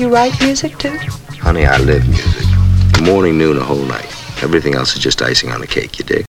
you write music too? Honey, I live music. Morning, noon, a whole night. Everything else is just icing on the cake, you dig?